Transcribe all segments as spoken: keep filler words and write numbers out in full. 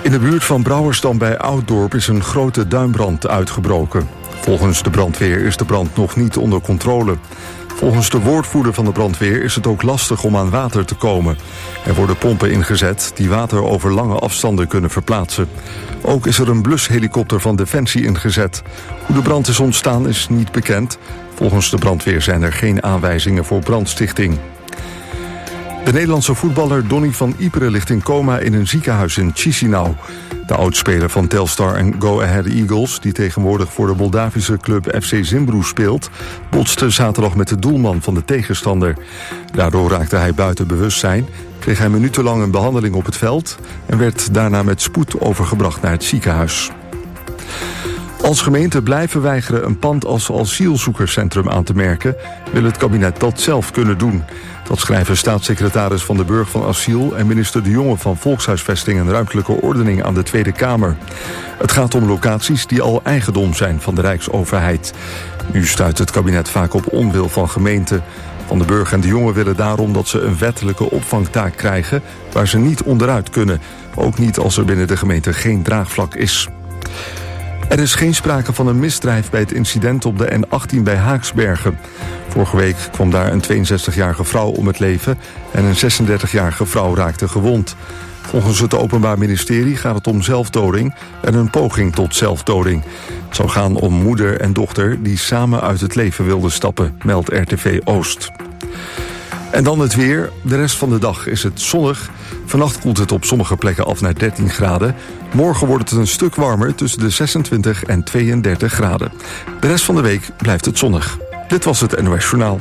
In de buurt van Brouwersdam bij Ouddorp is een grote duinbrand uitgebroken. Volgens de brandweer is de brand nog niet onder controle. Volgens de woordvoerder van de brandweer is het ook lastig om aan water te komen. Er worden pompen ingezet die water over lange afstanden kunnen verplaatsen. Ook is er een blushelikopter van Defensie ingezet. Hoe de brand is ontstaan is niet bekend. Volgens de brandweer zijn er geen aanwijzingen voor brandstichting. De Nederlandse voetballer Donny van Iperen ligt in coma in een ziekenhuis in Chisinau. De oudspeler van Telstar en Go Ahead Eagles, die tegenwoordig voor de Moldavische club F C Zimbru speelt, botste zaterdag met de doelman van de tegenstander. Daardoor raakte hij buiten bewustzijn, kreeg hij minutenlang een behandeling op het veld en werd daarna met spoed overgebracht naar het ziekenhuis. Als gemeente blijven weigeren een pand als asielzoekerscentrum aan te merken, wil het kabinet dat zelf kunnen doen. Dat schrijven staatssecretaris Van den Burg van Asiel en minister De Jonge van Volkshuisvesting en Ruimtelijke Ordening aan de Tweede Kamer. Het gaat om locaties die al eigendom zijn van de Rijksoverheid. Nu stuit het kabinet vaak op onwil van gemeenten. Van den Burg en De Jonge willen daarom dat ze een wettelijke opvangtaak krijgen waar ze niet onderuit kunnen. Ook niet als er binnen de gemeente geen draagvlak is. Er is geen sprake van een misdrijf bij het incident op de N achttien bij Haaksbergen. Vorige week kwam daar een tweeënzestigjarige vrouw om het leven en een zesendertigjarige vrouw raakte gewond. Volgens het Openbaar Ministerie gaat het om zelfdoding en een poging tot zelfdoding. Het zou gaan om moeder en dochter die samen uit het leven wilden stappen, meldt R T V Oost. En dan het weer. De rest van de dag is het zonnig. Vannacht koelt het op sommige plekken af naar dertien graden. Morgen wordt het een stuk warmer tussen de zesentwintig en tweeëndertig graden. De rest van de week blijft het zonnig. Dit was het N O S Journaal.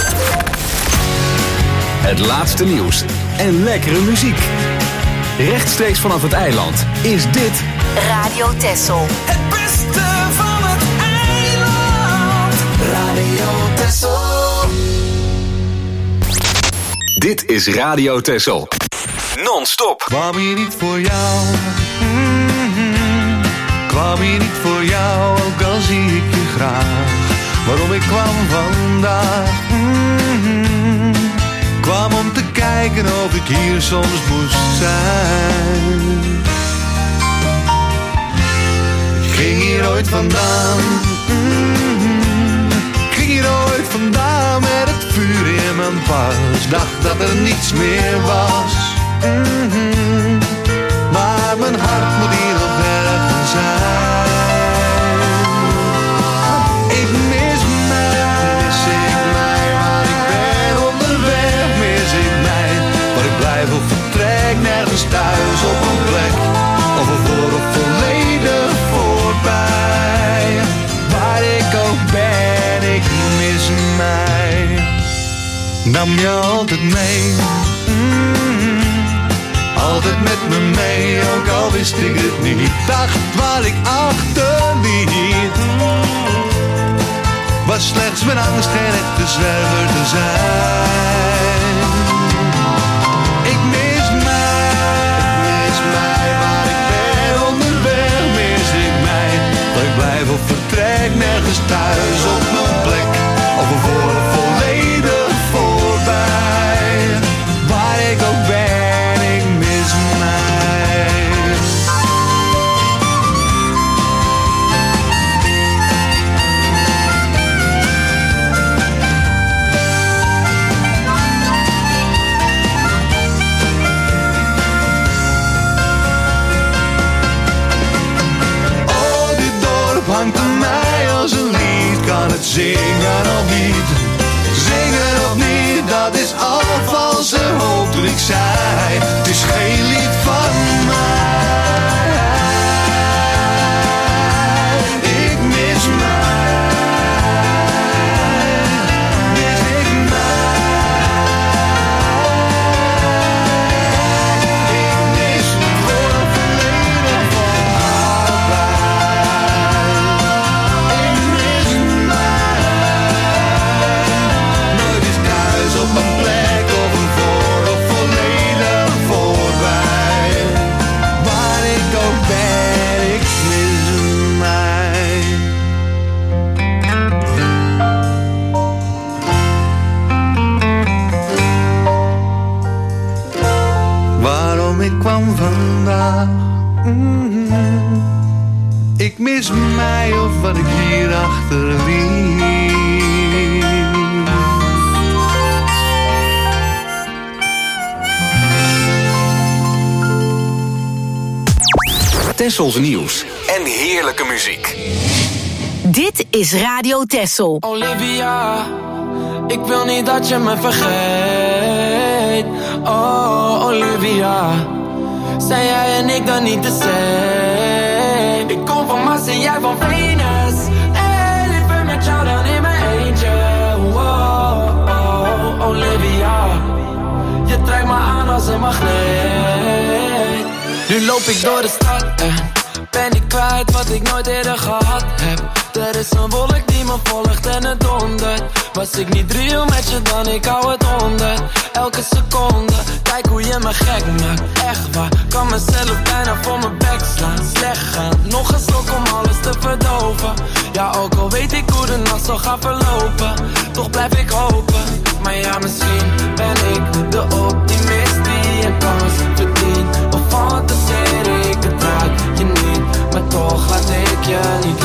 Het laatste nieuws en lekkere muziek. Rechtstreeks vanaf het eiland is dit Radio Texel. Het beste van het eiland. Radio Texel. Dit is Radio Texel. Non-stop. Kwam hier niet voor jou. Mm-hmm. Kwam hier niet voor jou, ook al zie ik je graag. Waarom ik kwam vandaag. Mm-hmm. Kwam om te kijken of ik hier soms moest zijn. Ik ging hier ooit vandaan. Mm-hmm. Ik ging hier ooit vandaan met het vuur in mijn pas. Dacht dat er niets meer was. Mm-hmm. Maar mijn hart moet hier nog ergens zijn. Ik mis mij, mis ik mij, waar ik ben onderweg, mis ik mij. Waar ik blijf of vertrek, nergens thuis op een plek. Of ervoor of volledig voorbij. Waar ik ook ben, ik mis mij. Nam je altijd mee. Mm-hmm. Altijd met me mee, ook al wist ik het niet. Dacht wat ik achterliet was slechts mijn angst geen echte zwerver te zijn. Ik mis mij, mis mij, waar ik ben onderweg, mis ik mij. Dat ik blijf of vertrek, nergens thuis op mijn plek. Of ervoor of volledig voorbij. Waar ik ook ben. Hangt aan mij als een lied, kan het zingen of niet? Zingen of niet, dat is al valse hoop toen ik zei. Het is geen lied van mij. Ik mis mij. Mis ik mij. Ik mis voor een verleden van allebei. Op een plek of een voor of volledig voorbij. Mm-hmm. Ik mis mij of wat ik hier achterliet. Tessels nieuws en heerlijke muziek. Dit is Radio Tessel. Olivia, ik wil niet dat je me vergeet. Oh, Olivia, zijn jij en ik dan niet de same? Ik kom van Mars en jij van Venus. En liever met jou dan in mijn eentje. Oh, oh, Olivia, je trekt me aan als een magneet. Nu loop ik door de stad en ben ik kwijt wat ik nooit eerder gehad heb. Er is een wolk die me volgt en het dondert. Was ik niet real met je dan, ik hou het honderd. Elke seconde, kijk hoe je me gek maakt. Echt waar, kan mezelf bijna voor mijn bek slaan. Slecht gaan, nog een slok om alles te verdoven. Ja, ook al weet ik hoe de nacht zal gaan verlopen, toch blijf ik hopen. Maar ja, misschien ben ik de optimist die een kans verdient. Of fantaseer ik het raak je niet, maar toch laat ik je niet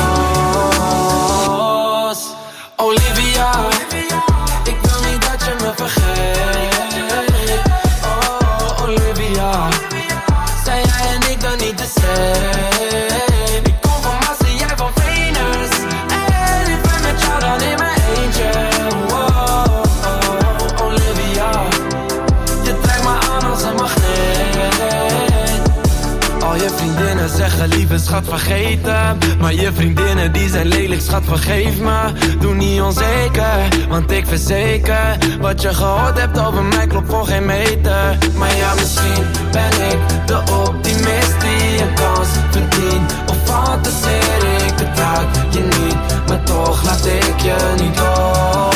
los. Olivia, ik wil niet dat je me vergeet. Oh, Olivia, zijn jij en ik dan niet de same? Ik kom van Mars en jij van Venus. En ik ben met jou dan in mijn eentje. Oh, oh, Olivia, je trekt me aan als een magneet. Al je vriendinnen zeggen lieve schat vergeten, maar je vriendinnen die zijn lelijk schat vergeef me. Doe niet onzeker, want ik verzeker, wat je gehoord hebt over mij klopt voor geen meter. Maar ja, misschien ben ik de optimist die een kans verdient. Of fantaseer ik het raak je niet, maar toch laat ik je niet los.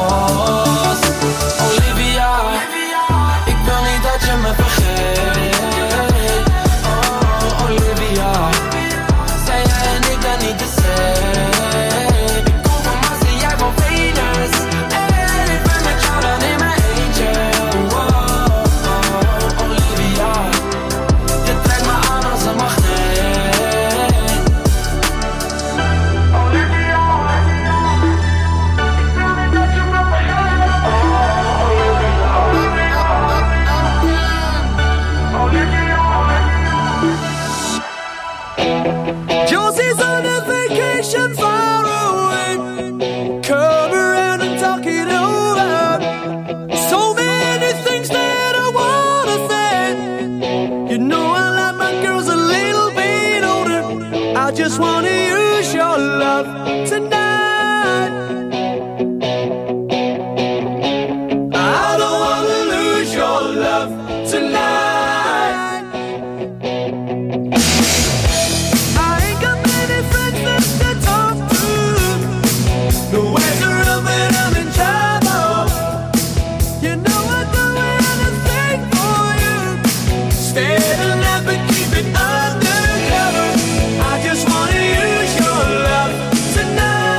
Olivia, ik wil niet dat je me vergeet. Oh, Olivia, zijn jij en ik dan niet de same? Ik kom van Mars en jij van Venus. En ik ben met jou dan in mijn eentje. Oh, oh, Olivia, je trekt me aan als een magneet. Olivia, ik wil niet dat je me vergeet. Oh, Olivia, Olivia, Josie's on a vacation far away. Come around and talk it over. So many things that I wanna say. You know I like my girls a little bit older. I just wanna use your love tonight. I don't wanna lose your love tonight. I ain't got many friends left to talk to. Nowhere's around when I'm in trouble. You know I'd do anything for you. Stay the night but keep it undercover. I just wanna use your love tonight.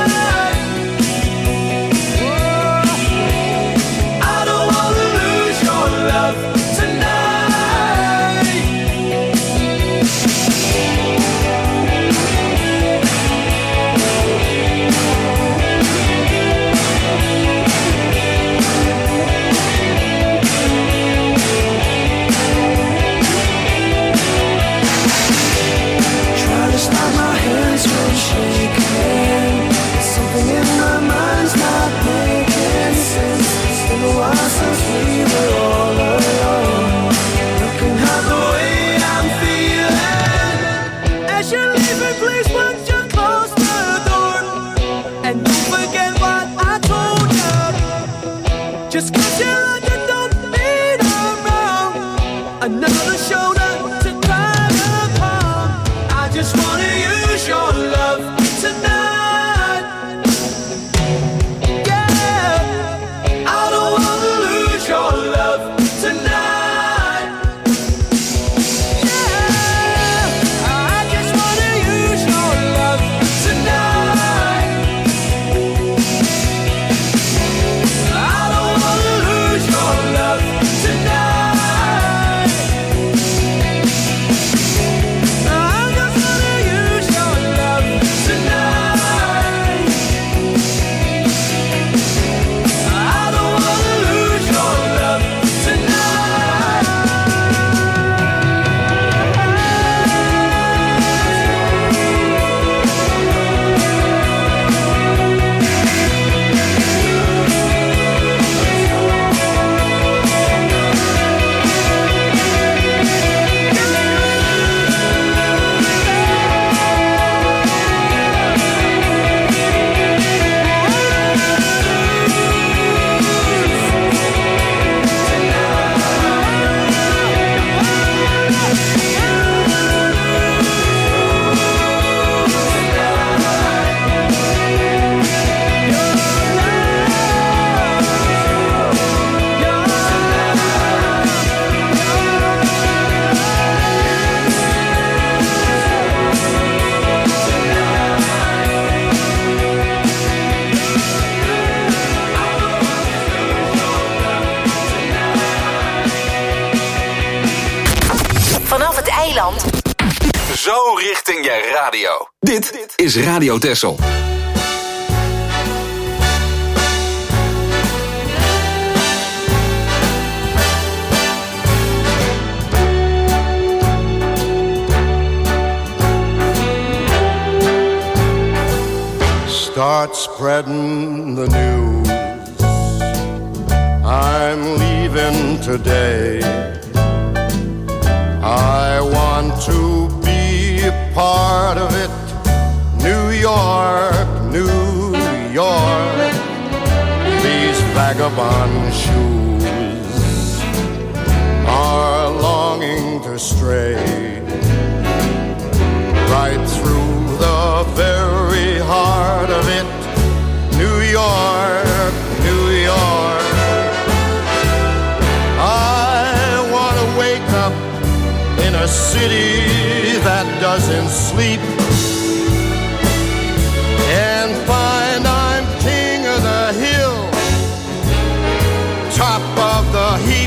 Zo richting je radio. Dit is Radio Texel. Start spreading the news. I'm leaving today. I want to be a part of it. New York, New York. These vagabond shoes are longing to stray right through the very heart of it. New York, New York. I want to wake up in a city that doesn't sleep and find I'm king of the hill, top of the heap.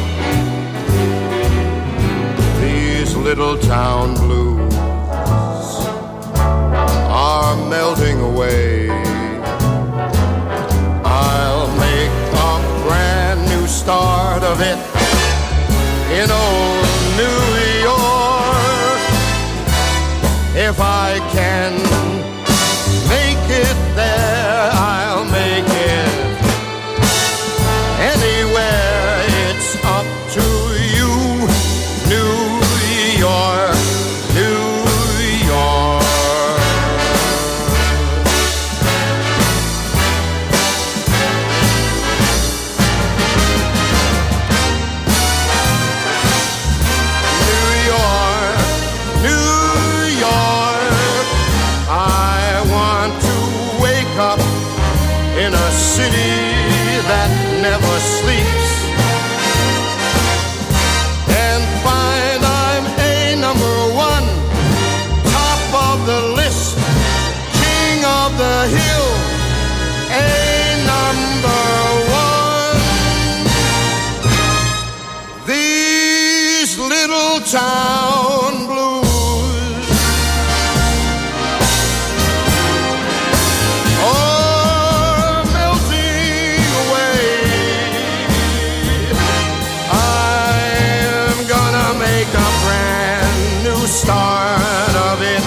These little town blues are melting away. I'll make a brand new start of it in old New York. If I can make it there, I'll make it anywhere. It's up to you, New York, New York. City that never sleeps and find I'm a number one, top of the list, king of the hill, a number one. These little town blues start of it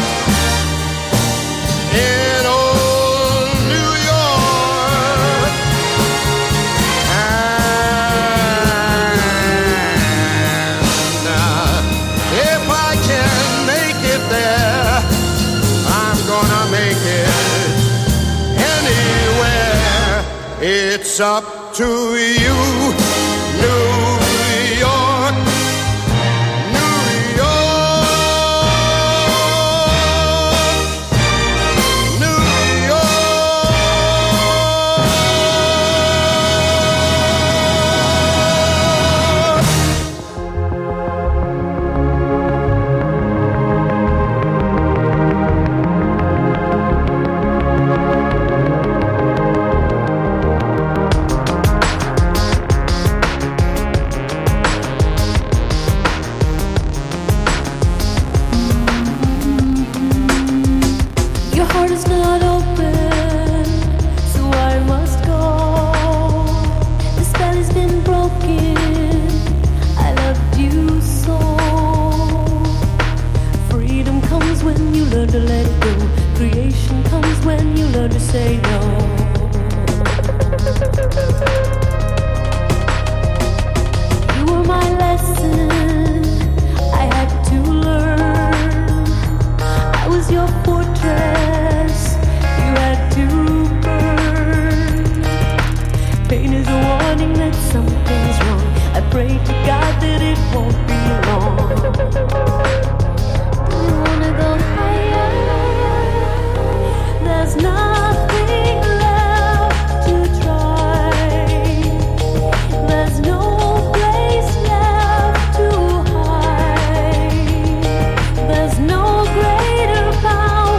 in old New York. And uh, if I can make it there, I'm gonna make it anywhere. It's up to you, New York. Power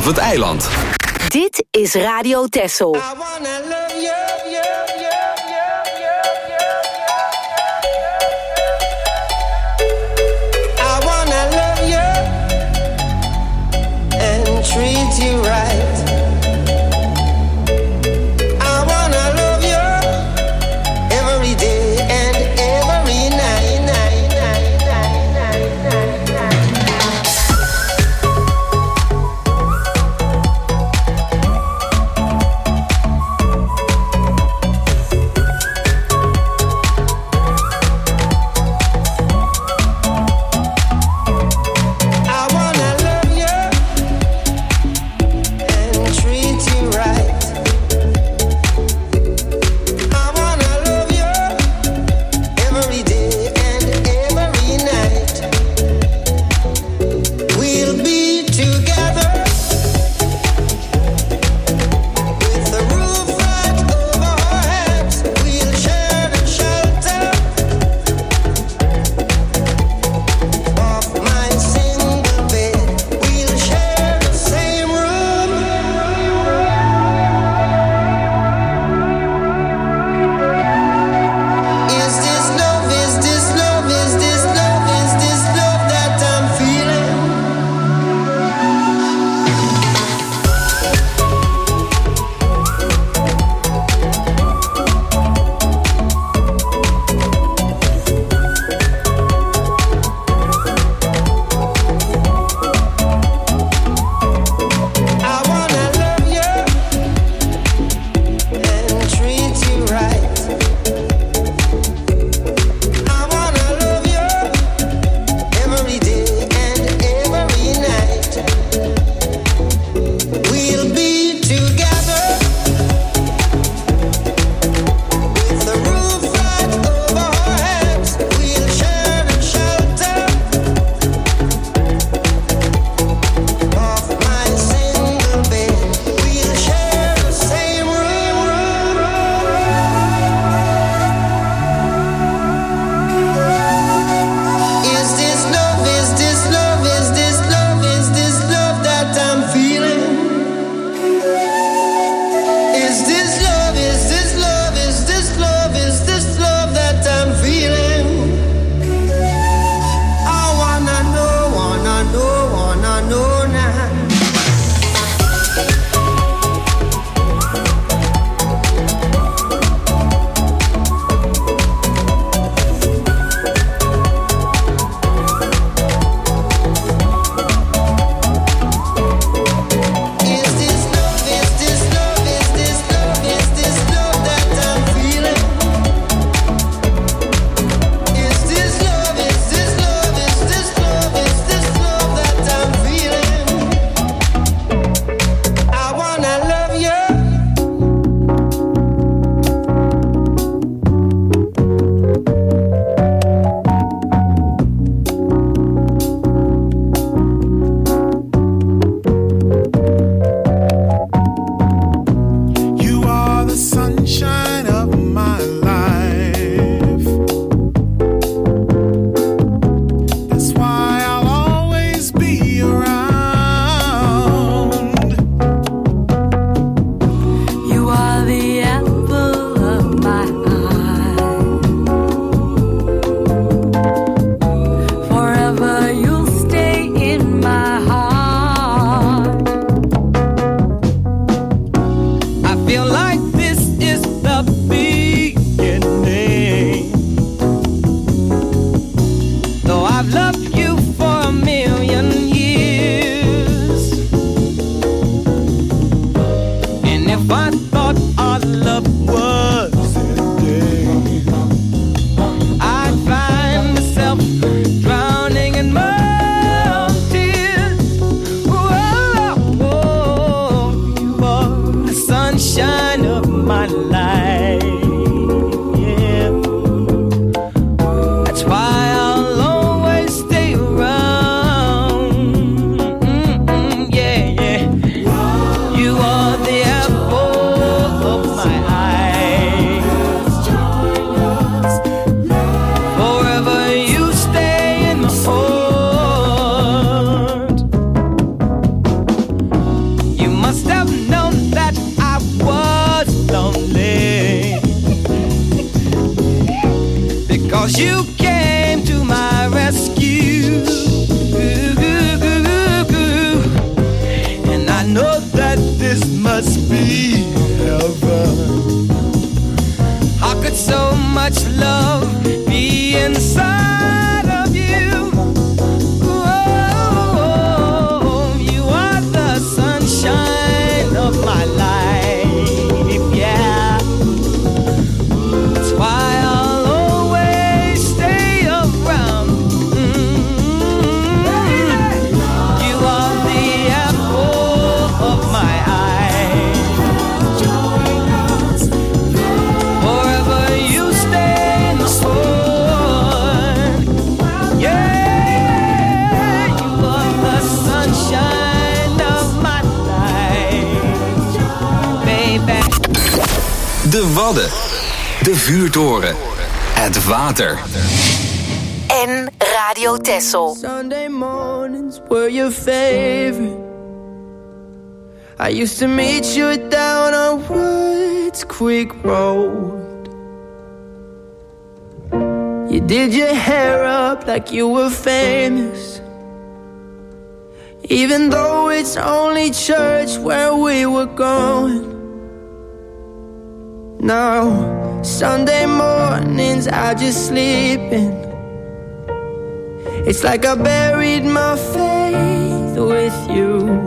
het eiland. Dit is Radio Texel. I wanna love you, you, you, you, you, you. I wanna love you and treat you right. I wanna love you every day and every night, night, night, night, night, night, night. 'cause you came to my rescue. And I know that this must be heaven. How could so much love be inside of you? Oh, you are the sunshine of my life, yeah. That's why I'll always stay around. Mm-hmm. You are the apple of my eye. Forever you stay in the sun. Yeah, you are the sunshine of my life, baby. De Wadden. De Vuurtoren. Het water. En Radio Texel. Sunday mornings were your favorite. I used to meet you down on Woods Creek Road. You did your hair up like you were famous, even though it's only church where we were going. Now, Sunday mornings I just sleep in. It's like I buried my faith with you.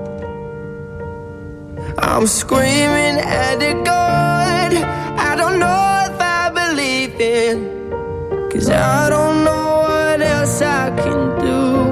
I'm screaming at the God I don't know if I believe in, 'cause I don't know what else I can do.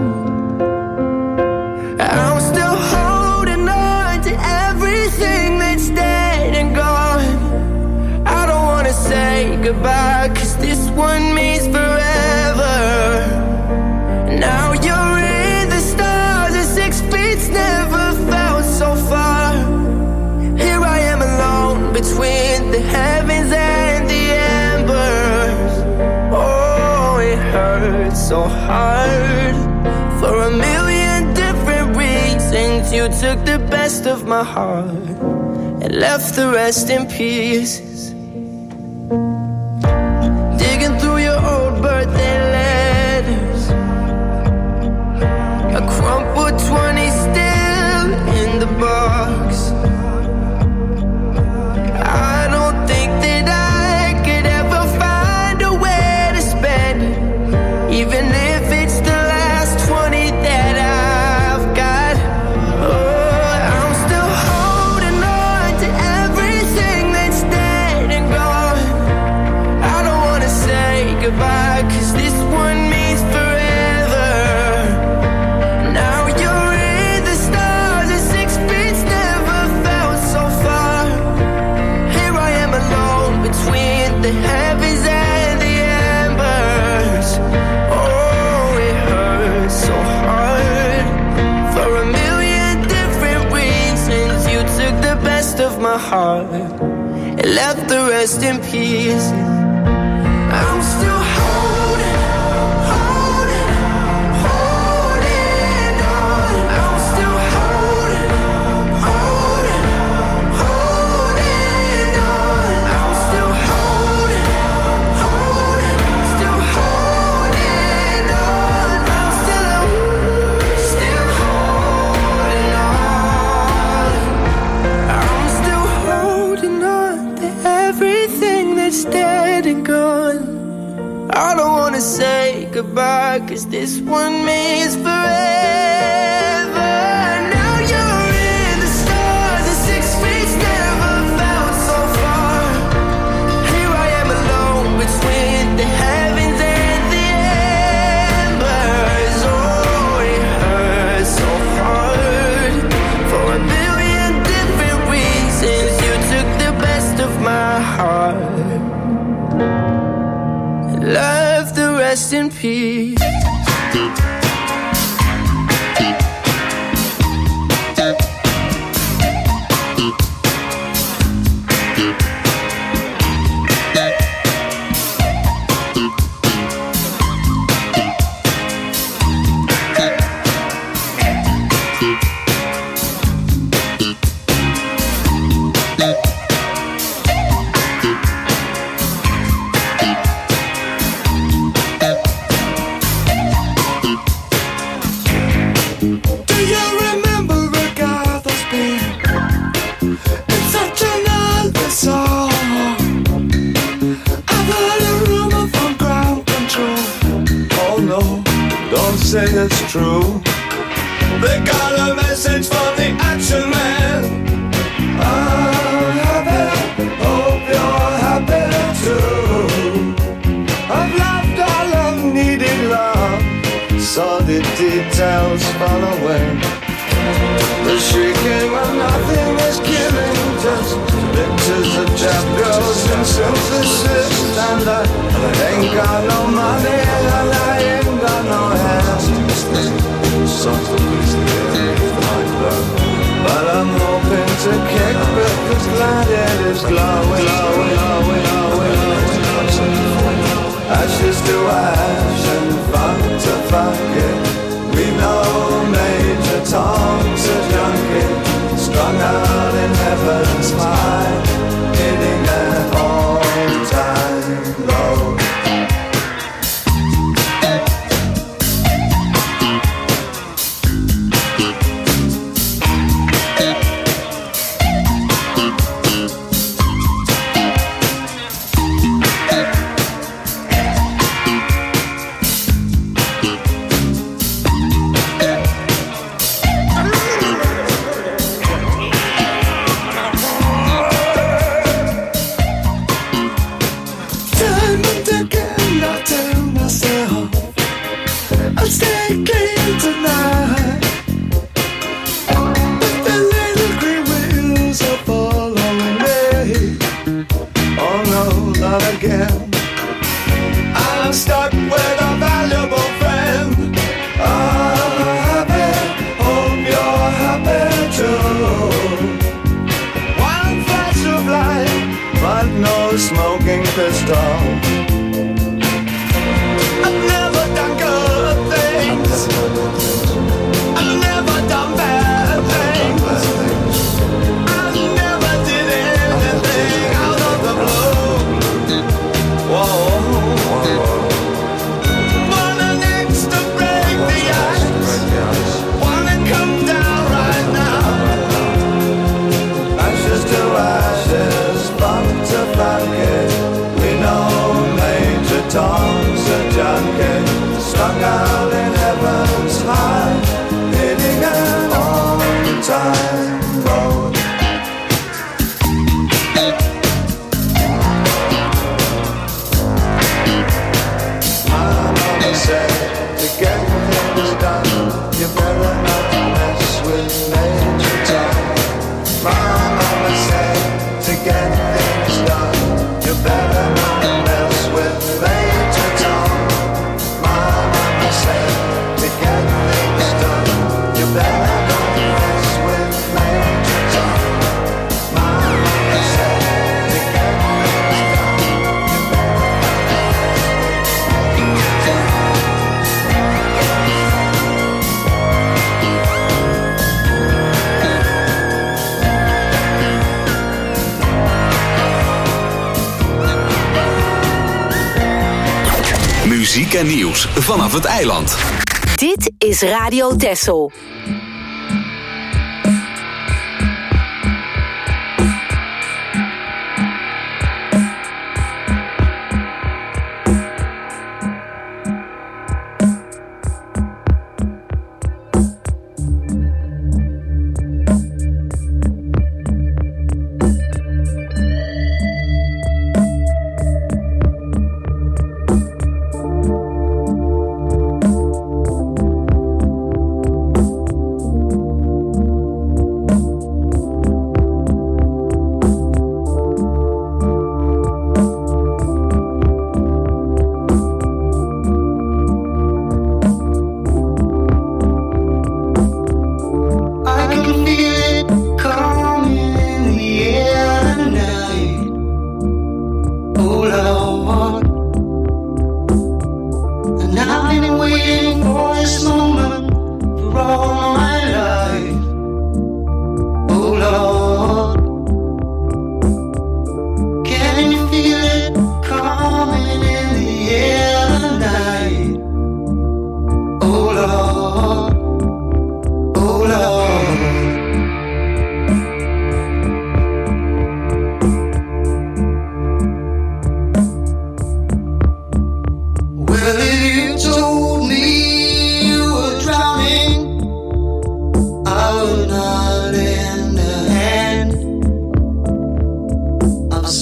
I'm still holding on to everything that's dead and gone. I don't wanna say goodbye, 'cause this one means forever. Now you're in the stars and six feet's never felt so far. Here I am alone between the heavens and the embers. Oh, it hurts so hard. For a million different reasons, you took the best of my heart and left the rest in pieces. Digging through your old birthday letters, a crumpled twenty still in the box. I don't think that I could ever find a way to spend it, even if it's the last twenty that I've got. Oh, I'm still holding on to everything that's dead and gone. I don't wanna say goodbye, 'cause this one means forever. Now you're in the stars and six feet's never felt so far. Here I am alone between the heavens and the embers. Oh, it hurts so hard. For a million different reasons, you took the best of my heart and left the rest in pieces. I'm still holding, holding, holding on. I'm still holding, holding, holding on. I'm still holding, holding, still holding on. I'm still, still holding on. I'm still holding on to everything that's dead and gone. I don't wanna say goodbye, 'cause this one means forever. Now you're in the stars and six feet's never felt so far. Here I am alone between the heavens and the embers. Oh, it hurts so hard. For a million different reasons, you took the best of my heart, left the rest in peace. say it's true. They got a message from the action man. I'm happy, hope you're happy too. I've loved all I've needed love, saw the details fall away. The shrieking when nothing is killing, just pictures of chapters and synthesis. And I ain't got no money and I ain't got no hands. But I'm hoping to kick back this glad it is glowing, glowing, glowing, glowing. Ashes to ash and fuck to fuck it. We know Major Tom's a junkie, strung out in heaven's high, hitting an all-time low. Muziek en nieuws vanaf het eiland. Dit is Radio Texel.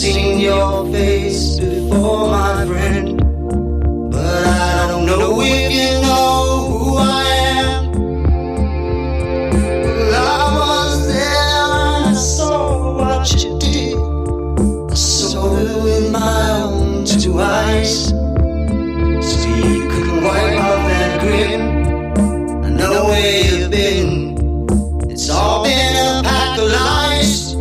seen your face before, my friend, but I don't know if you know who I am. Well, I was there and I saw what you did. I saw it with my own two eyes, so you couldn't wipe off that grin. I know where you've been. It's all been a pack of lies.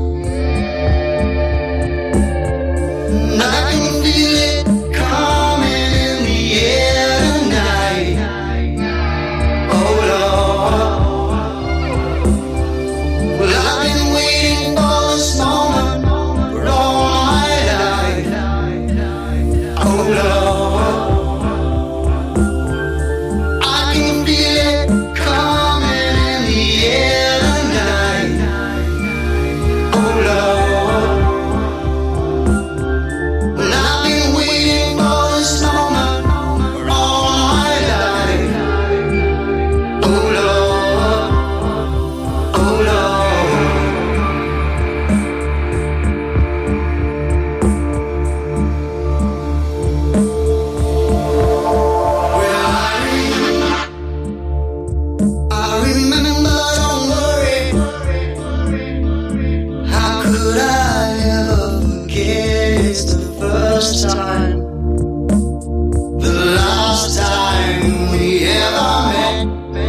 And I can feel it coming in the air tonight. Oh Lord. Well, I've been waiting for this moment for all my life. Oh Lord. I can feel it coming in the air tonight. Oh Lord. Well, I've been waiting for this moment for all my life. Oh Lord. Oh Lord. Well, I I remember, don't worry. How could I ever forget? It's the first time, the last time we ever met.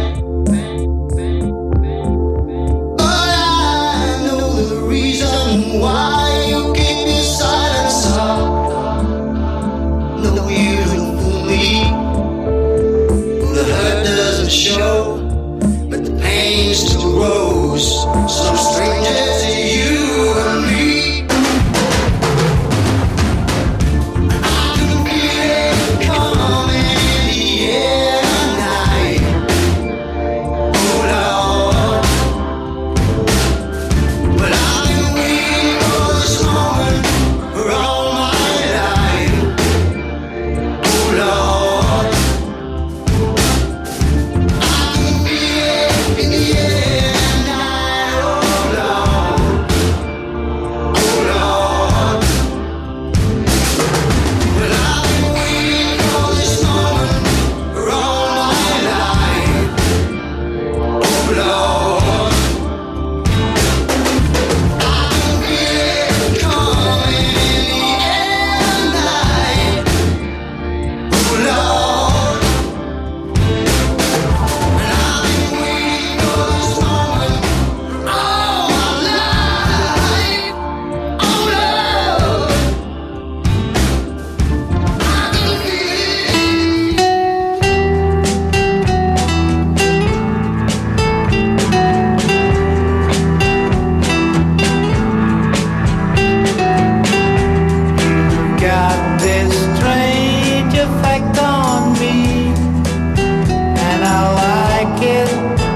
But I know the reason why you keep your silence up. No, you don't fool me. The hurt doesn't show, but the pain still grows. So strangers to you and me. I can feel it coming in the air tonight. Oh Lord. But I've been waiting for this moment for all my life. Oh Lord. I can feel it in the air tonight. Oh Lord. Oh Lord. Well, I've been waiting for this moment for all my life. Oh Lord. I can feel it coming in the air tonight. Oh Lord. And I've been waiting for this moment for all my life. Oh Lord. I can feel it. Got this strange effect on me, and I like it.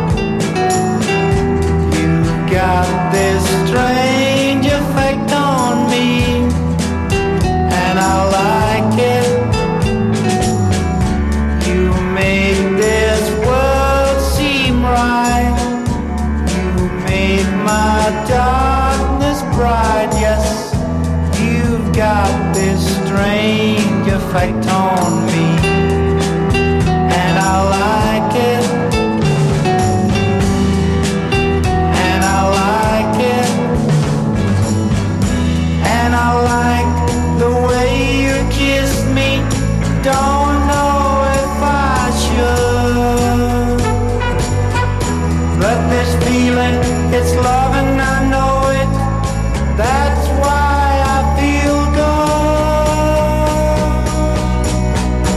You've got this strange effect on me, and I like it. You make this world seem right. You make my darkness bright. Yes, you've got this strange effect on me, and I like it. And I like it. And I like the way you kiss me. Don't know if I should, but this feeling, it's love and I know it. That's why I feel good.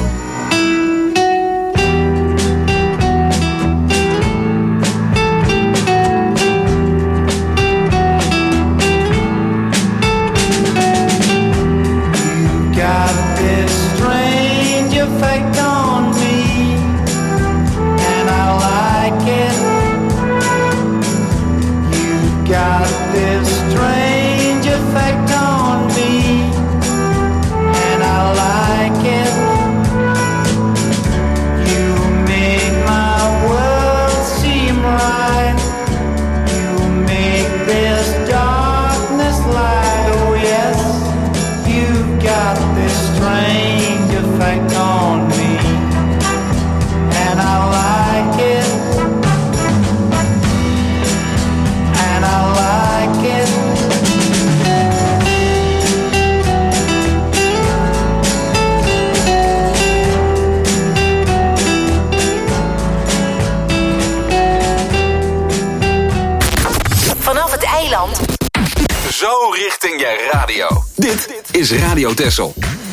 is Radio Texel.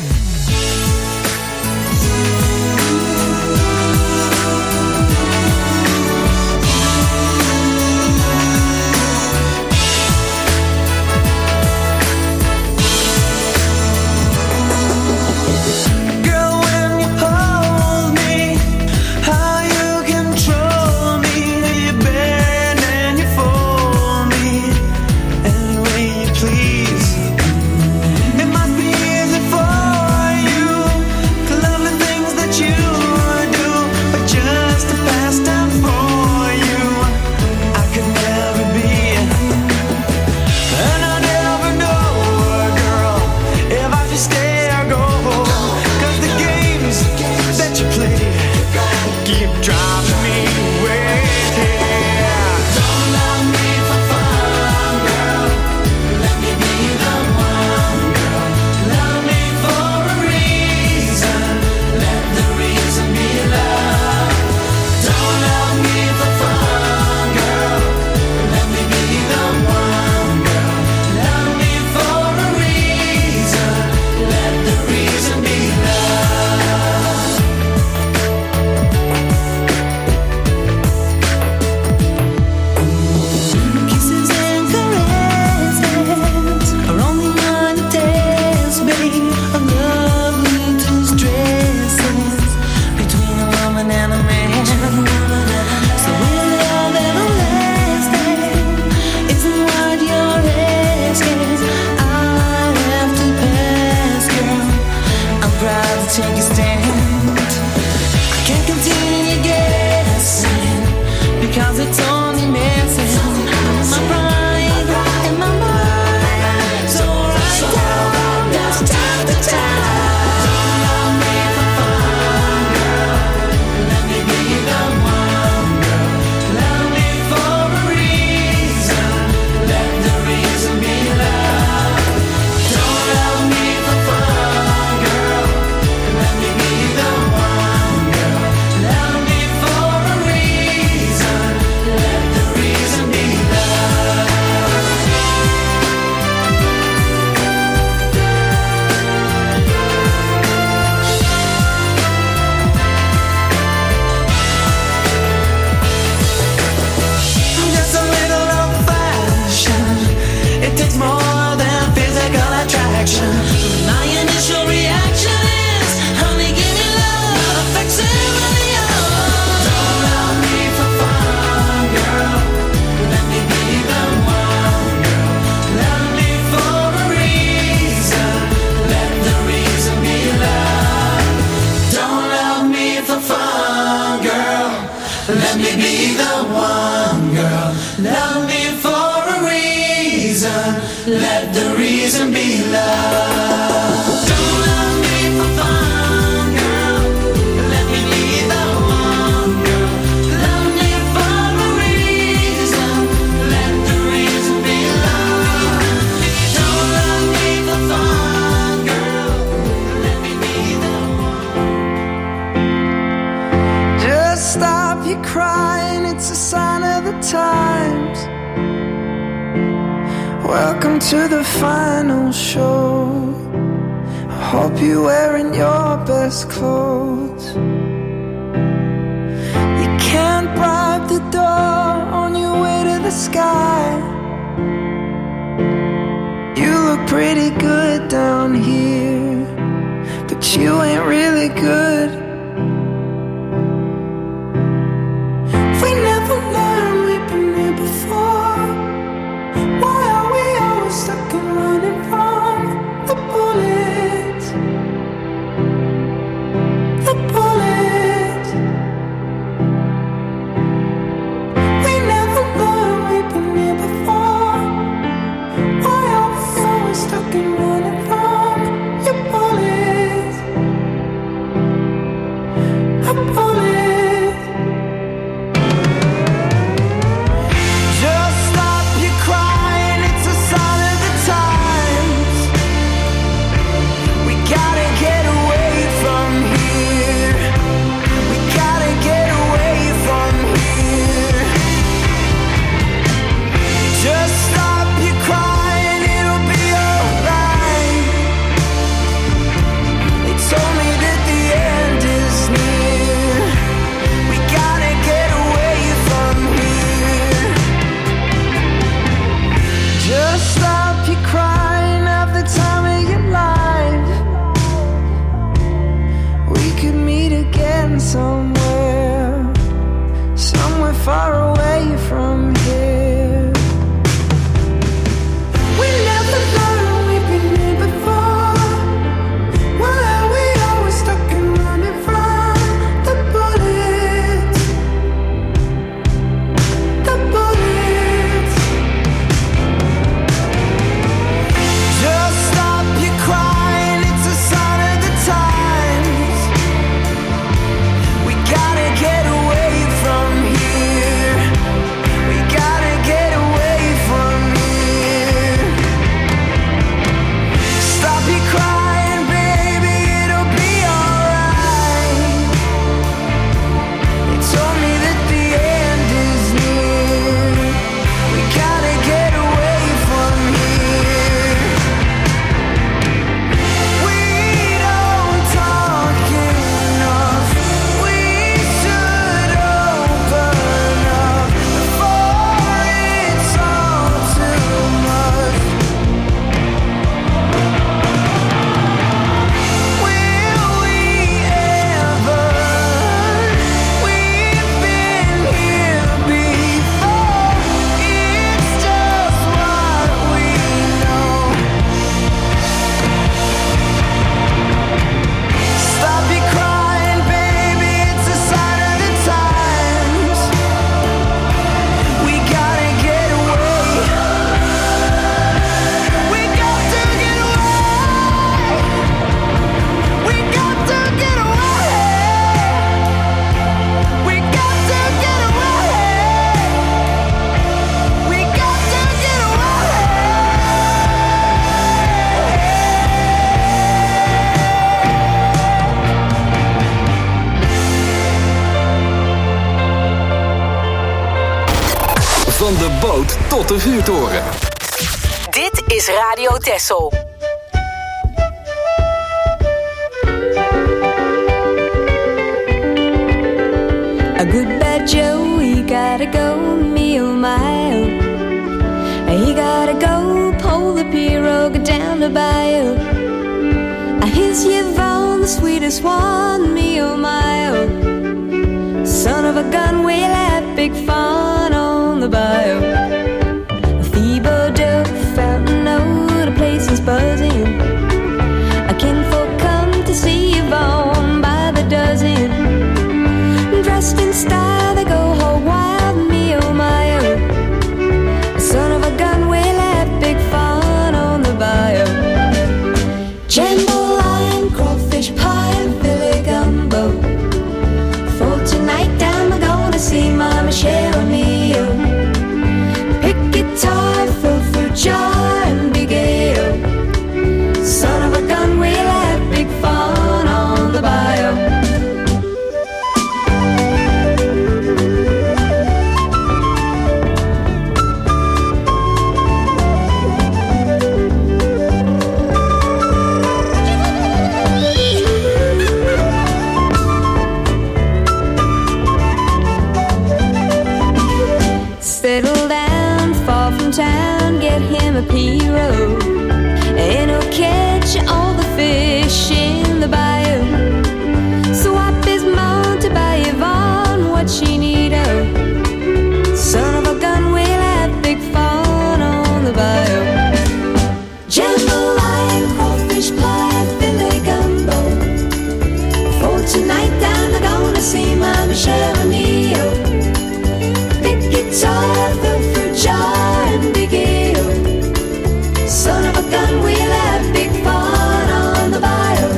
To the final show, I hope you're wearing your best clothes. You can't bribe the door on your way to the sky. You look pretty good down here, but you ain't really good. We never learned, we've been here before. Why are we always stuck and running from the bullets? The bullets. We never learned, we've been here before. Why are we always stuck and running from your bullets? boot tot de vuurtoren. Dit is Radio Texel. A good bad Joe, he gotta go, me oh my oh. He gotta go, pull the pirogue down the bayou. His Yvonne, the sweetest one, me oh my oh. Son of a gun, we'll have big fun on the bayou. Thiebaud, Fountain, oh, the place is buzzing. A kinfolk come to see Yvonne by the dozen. Dressed in style, they go whole wild, me oh my oh. Son of a gun, we'll have big fun on the bayou. Jambalaya, crawfish pie, and Philly gumbo. For tonight, I'm gonna see my Michelle O'Neill. Pick guitar, fill fruit jar, and big ale. Son of a gun, we'll have big fun on the bayou. Settle down, far from town, get him a pirogue, and he'll catch all the fish in the bayou. Swap his mount to buy Yvonne what she need, oh. Son of a gun, we'll have big fun on the bayou. Jambalaya, crawfish pie, Philly gumbo. For tonight, I'm gonna see my Michelle O'Neill. Guitar, the fruit jar, and big ale. Son of a gun, we'll have big fun on the bayou.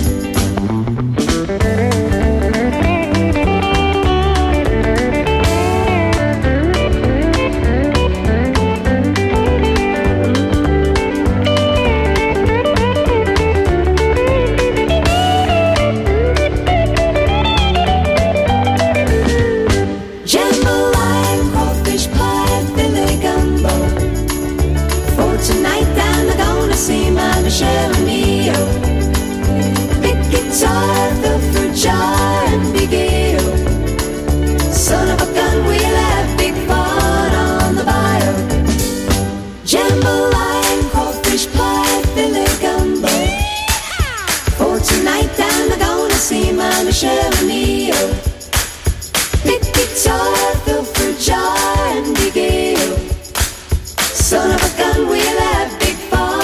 See my Michelle O'Neill. Big guitar, the fruit jar, and big ale. Son of a gun, we'll have big fun on the bayou. Jambalaya, crawfish pie, Philly gumbo. For tonight, I'm gonna see my Michelle O'Neill. Big guitar, the fruit jar, and big ale. Son of a gun, we'll have big fun.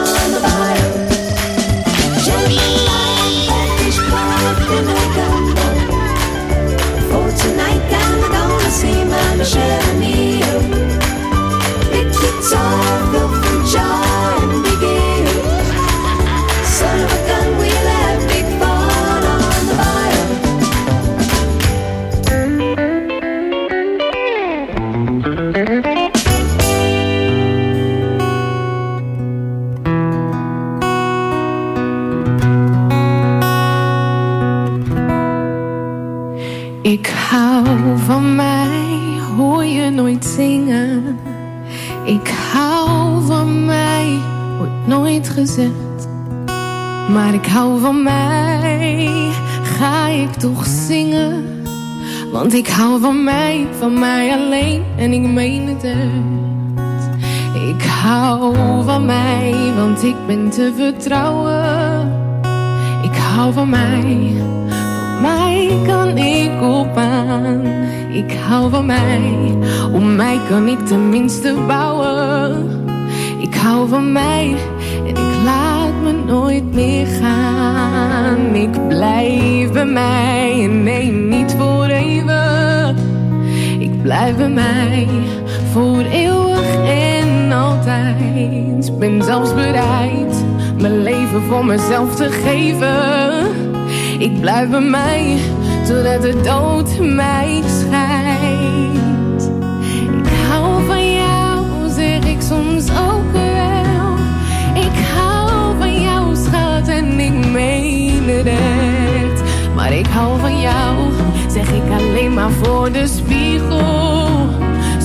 For tonight, I'm gonna see my Michelle O'Neill. Big guitar, the fruit jar, and big ale. Son of a gun, we'll have big fun on the bayou. Ik hou van mij, hoor je nooit zingen. Ik hou van mij, wordt nooit gezegd. Maar ik hou van mij, ga ik toch zingen. Want ik hou van mij, van mij alleen en ik meen het echt. Ik hou van mij, want ik ben te vertrouwen. Ik hou van mij, van mij kan ik op aan. Ik hou van mij, om mij kan ik tenminste bouwen. Ik hou van mij en ik laat me nooit meer gaan. Ik blijf bij mij en nee, niet voor even. Ik blijf bij mij voor eeuwig en altijd. Ben zelfs bereid mijn leven voor mezelf te geven. Ik blijf bij mij totdat de dood mij scheidt. Ik hou van jou, zeg ik soms ook wel. Ik hou van jou, schat, en ik meen het echt. Maar ik hou van jou, zeg ik alleen maar voor de spiegel.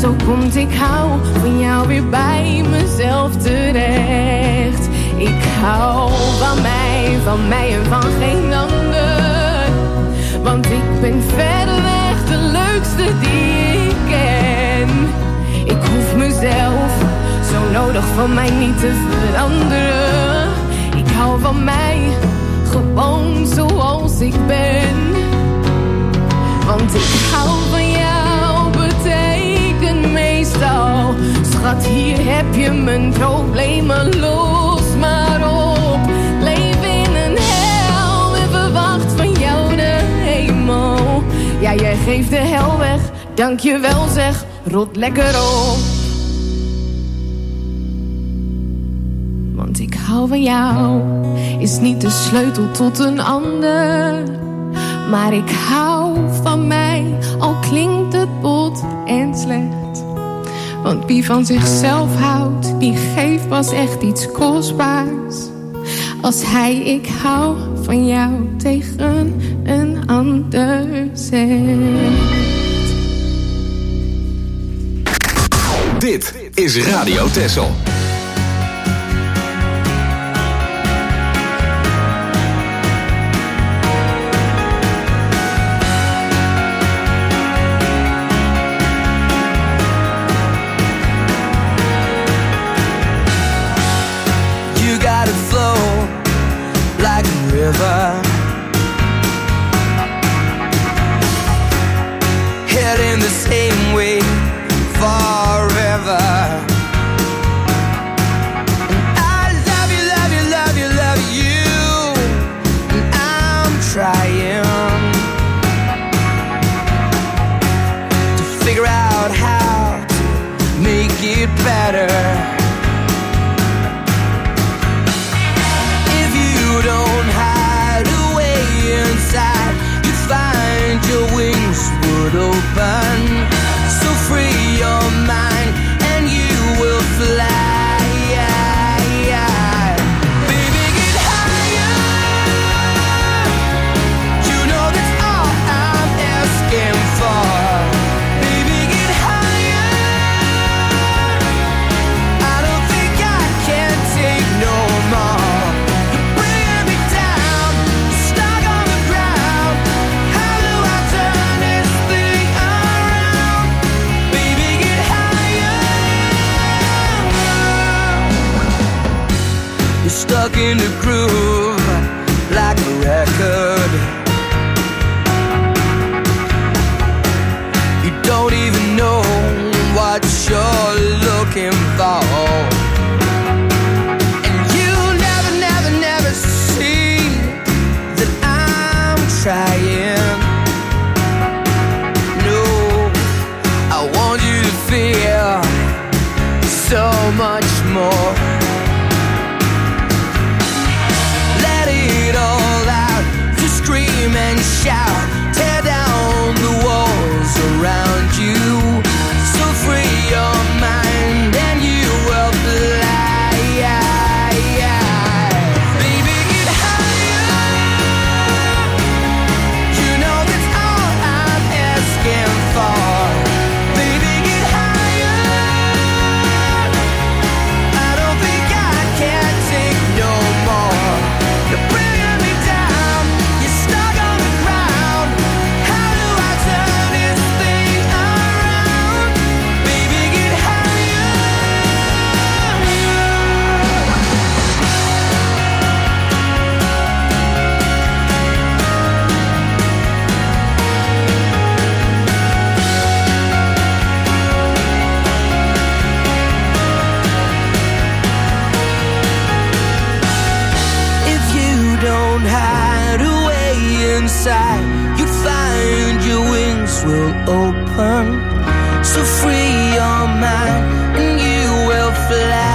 Zo komt ik hou van jou weer bij mezelf terecht. Ik hou van mij, van mij en van geen ander. Want ik ben verreweg de leukste die ik ken. Ik hoef mezelf zo nodig van mij niet te veranderen. Ik hou van mij, gewoon zoals ik ben. Want ik hou van jou, betekent meestal. Schat, hier heb je mijn problemen, los maar op. Leef in een hel en verwacht van jou de hemel. Ja, jij geeft de hel weg, dank je wel zeg, rot lekker op. Want ik hou van jou, is niet de sleutel tot een ander. Maar ik hou van mij, al klinkt het bot en slecht. Want wie van zichzelf houdt, die geeft pas echt iets kostbaars. Als hij ik hou van jou tegen een ander zegt. Dit is Radio Texel. Heading the same way forever. And I love you, love you, love you, love you. And I'm trying to figure out how to make it better. If you don't hide away inside, you find your wings would open. So free your mind and you will fly. Baby, get higher. You know that's all I'm asking for. Baby, get higher. I don't think I can take no more. You're bringing me down, stuck on the ground. How do I turn this thing around? Baby, get higher. You're stuck in the groove like a record. You don't even know what you're looking for. And you never, never, never see that I'm trying. No, I want you to feel so much more. Let it all out, just scream and shout. Tear down the walls around you. So free your mind and you will fly. Baby, get higher. You know that's all I'm asking for. Baby, get higher. I don't think I can take no more. You're bringing me down, you're stuck on the ground. How do I turn this thing around? Baby, get higher. If you don't hide away inside, you find your wings will open. So free your mind and you will fly.